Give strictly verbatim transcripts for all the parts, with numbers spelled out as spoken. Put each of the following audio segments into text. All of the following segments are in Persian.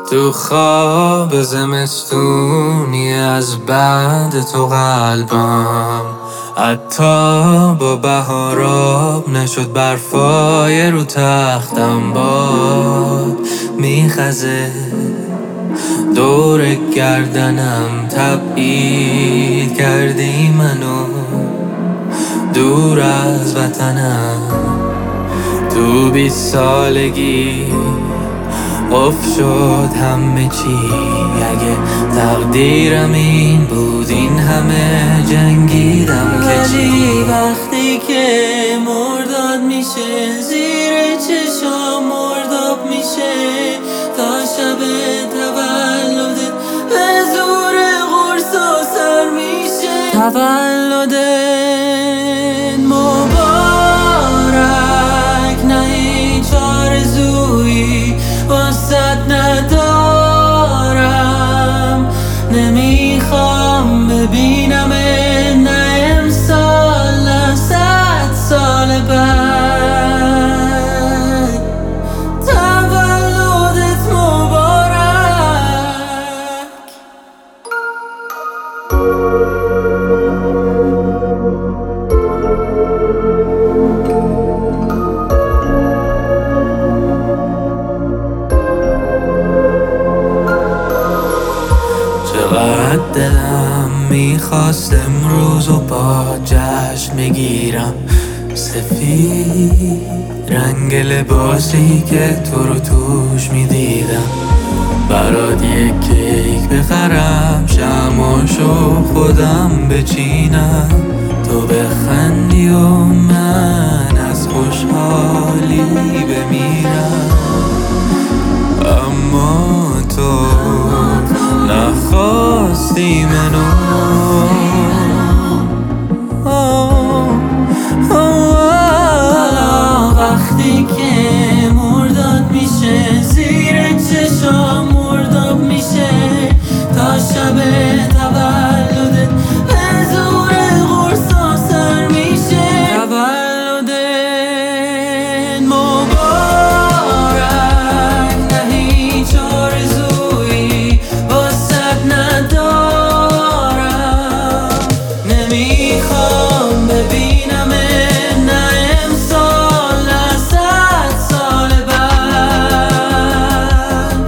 تو خواب زمستونی از بعد تو قلبم حتی با بهاراب نشد برفای رو تختم باد میخزه دور گردنم تبعید کردی منو دور از وطنم تو بیست سالگی قفل شد همه چی اگه تقدیرم این بود این همه جنگیدم که چی وقتی که مرداد میشه زیر چشام مرداب میشه تا شب تولدت به زور قرص و سر میشه تولدت مبارک نه هیچ آرزویی واسد ندارم نمیخوام ببینم نه امسال نه صد سال بعد تولدت مبارک. چقدر دلم میخواست امروز و با جشن میگیرم سفید رنگ لباسی که تو رو توش میدیدم برات یک کیک بخرم شماشو خودم بچینم تو بخندی و من از خوشحالی بمیرم اما تو نخواستی منو حالا وقتی که مرداد میشه زیر چشام مرداب میشه تا شب تولدت به زور قرص و سر میشه تولدت مبارک نه هیچ آرزویی واسد ندارم نمیخوام ببینم نه امسال نه صد سال بعد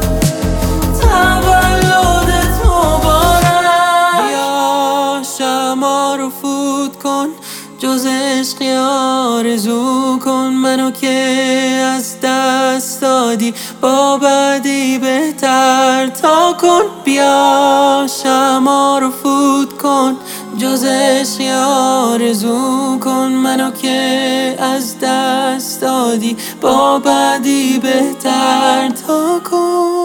تولدت مبارک. یا شمع رو فوت کن جز عشقی آرزو کن منو که از دست دادی با بعدی بهتر تا کن بیا شمع رو فوت کن جز عشقی آرزو کن منو که از دست دادی با بعدی بهتر تا کن.